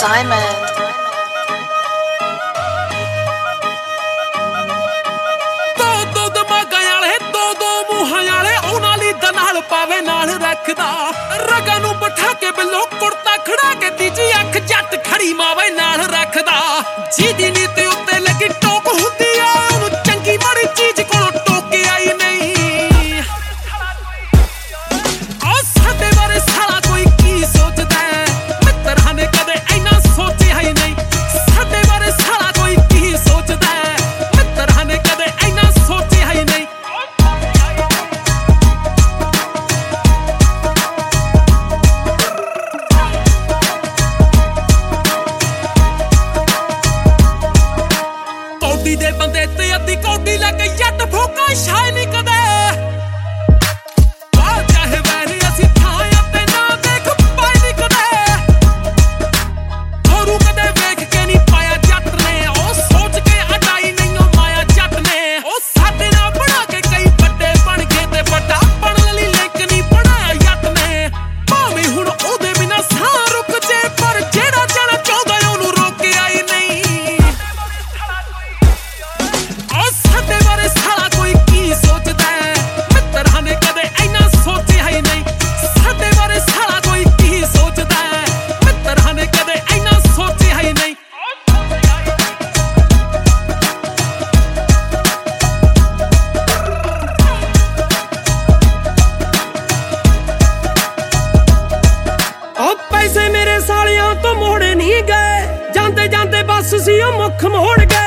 Diamond. ਦੋ ਦਿਮਾਗਾਂ ਵਾਲੇ ਦੋ ਮੂੰਹਾਂ ਵਾਲੇ ਉਹਨਾਂ ਲਈ ਦਾ ਨਾਲ ਪਾਵੇ ਨਾਲ ਰੱਖਦਾ ਰਗਾਂ ਨੂੰ ਬਿਠਾ ਕੇ ਬਿੱਲੋ ਕੁੜਤਾ ਖੜਾ ਕੇ ਤੀਜੀ ਅੱਖ ਜੱਟ ਖੜੀ ਮਾਵੇ ਨਾਲ ਰੱਖਦਾ ਜਿਹਦੀ ਨੀਤ ਉੱਤੇ ਲੱਗੀ ਟੋਕ ਹੁੰਦੀ ਆ ਉਹਨੂੰ ਚੰਗੀ ਮਾੜੀ ਚੀਜ਼ ਕੋਲੋਂ ਟੋਕੇ ਆਈ ਨਹੀਂ ਆ ਸਾਡੇ ਬਾਰੇ ਸਾਲਾ ਕੋਈ ਕੀ ਸੋਚਦਾ ਮਿੱਤਰਾਂ ਨੇ ਕਦੇ ਇੰਨਾ ਸੋਚਿਆ ਹੀ ਨਹੀਂ ਸਾਡੇ ਬਾਰੇ ਸਾਲਾ ਕੋਈ ਕੀ ਸੋਚਦਾ ਮਿੱਤਰਾਂ ਨੇ ਕਦੇ ਇੰਨਾ ਸੋਚਿਆ ਹੀ ਨਹੀਂ ਕੌਡੀ ਦੇ ਬੰਦੇ ਤੇ ਅੱਧੀ ਕੌਡੀ ਲੱਗ ਜੱਟ ਫੋਕਾ ਸ਼ਾਇ ਨਹੀਂ ਕਦੇ ਬਾਹਰ ਚਾਹੇ ਵੈਰੀ ਅਸੀਂ ਥਾਂ ਤੇ ਨਾ ਦੇਖ ਪਾਈ ਨਹੀਂ ਕਦੇ ਥੋਰੂ ਕਦੇ ਵੇਖ ਕੇ ਨਹੀਂ ਪਾਇਆ ਜੱਟ ਨੇ ਉਹ ਸੋਚ ਕੇ ਅਡਾਈ ਨਹੀਂ ਉਹ ਮਾਇਆ ਜੱਟ ਨੇ ਉਹ ਸਾਡੇ ਨਾਲ ਬਣਾ ਕੇ ਕਈ ਵੱਡੇ ਬਣ ਗਏ ਤੇ ਵੱਡਾ ਬਣਨ ਲਈ ਲਿੰਕ ਨਹੀਂ ਬਣਾਇਆ ਜੱਟ ਨੇ ਭਾਵੇਂ ਹੁਣ ਉਹਦੇ ਬਿਨਾਂ ਸਾਹ ਰੁਕ ਜੇ ਪਰ ਜਿਹੜਾ ਜਾਣਾ ਚਾਹੁੰਦਾ ਉਹਨੂੰ ਰੋਕਿਆ ਹੀ ਨਹੀਂ ਸਾਡੇ ਬਾਰੇ ਸਾਲਾ ਕੋਈ ਕੀ ਸੋਚਦਾ ਮਿੱਤਰਾਂ ਨੇ ਕਦੇ ਇੰਨਾ ਸੋਚਿਆ ਹੀ ਨਹੀਂ ਸਾਡੇ ਬਾਰੇ ਸਾਲਾ ਕੋਈ ਕੀ ਸੋਚਦਾ ਮਿੱਤਰਾਂ ਨੇ ਕਦੇ ਇੰਨਾ ਸੋਚਿਆ ਹੀ ਨਹੀਂ ਉਹ ਪੈਸੇ ਮੇਰੇ ਸਾਲਿਆਂ ਤੋਂ ਮੋੜੇ ਨਹੀਂ ਗਏ ਜਾਂਦੇ ਜਾਂਦੇ ਬਸ ਸੀ ਉਹ ਮੁੱਖ ਮੋੜ ਗਏ